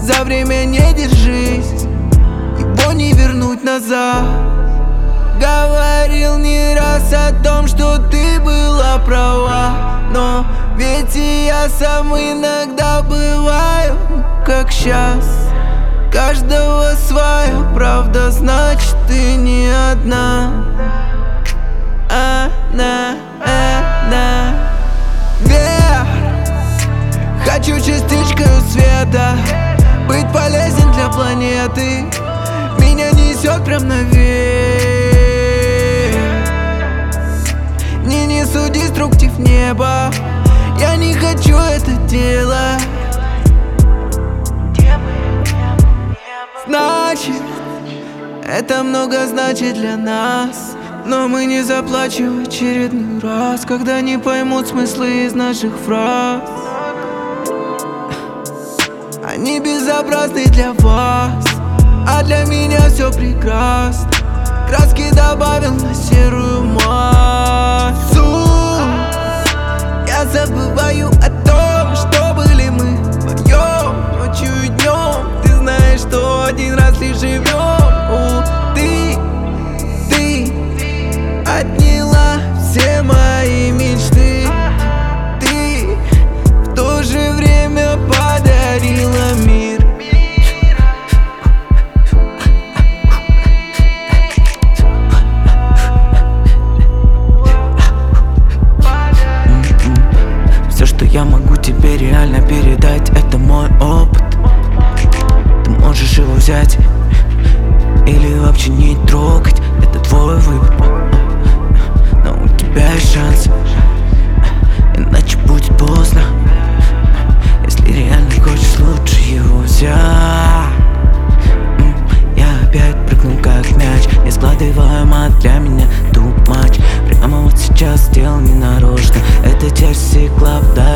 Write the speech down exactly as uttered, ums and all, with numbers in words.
за время не держись, его не вернуть назад. Говорил не раз о том, что ты была права, но ведь и я сам иногда бываю, как щас. Каждого своя правда, значит ты не одна. Она, она, вверх. Хочу частичкой света быть полезен для планеты. Меня несет прям наверх. Не несу деструктив неба, я не хочу это делать. Значит, это много значит для нас, но мы не заплачем в очередной раз, когда не поймут смыслы из наших фраз. Они безобразны для вас, а для меня все прекрасно. Краски добавил на серую массу. Я забываю о том, что были мы вдвоем, ночью и днем. Ты знаешь, что один раз лишь живем. О, ты, ты отняла все мои мечты. Ты в то же время подарила мир. Все, что я могу тебе реально передать, это мой опыт. Ты можешь его взять или вообще не трогать, это твой выбор. Но у тебя есть шанс, иначе будет поздно. Если реально хочешь, лучше его взять. Я опять прыгнул как мяч, не складываю мат, для меня too much. Прямо вот сейчас сделал ненарочно, это Jersey Club, да.